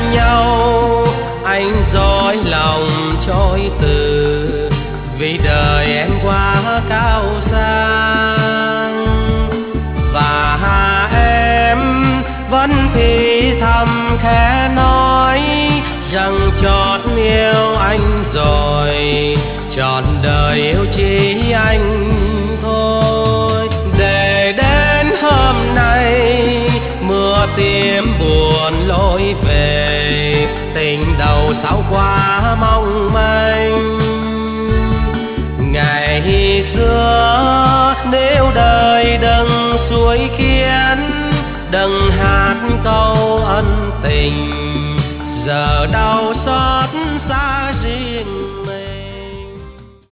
nhau anh dối lòng trôi từ, vì đời em quá cao sang. Và em vẫn thì thầm khẽ nói rằng chót yêu anh rồi, trọn đời yêu chỉ anh thôi. Để đến hôm nay mưa tím buồn lối về, tình đầu sao quá mong manh. Ngày xưa nếu đời đừng suối khiến, đừng hát câu ân tình, giờ đau xót xa